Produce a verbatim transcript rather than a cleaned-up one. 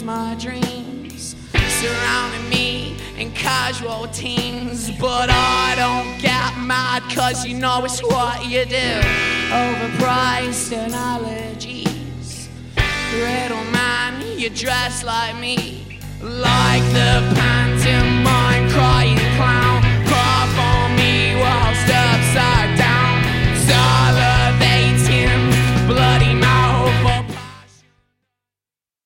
my dreams, surrounding me in casual teams. But I don't get mad, cause you know it's what you do. Overpriced and allergies. Riddle man, you dress like me, like the pan.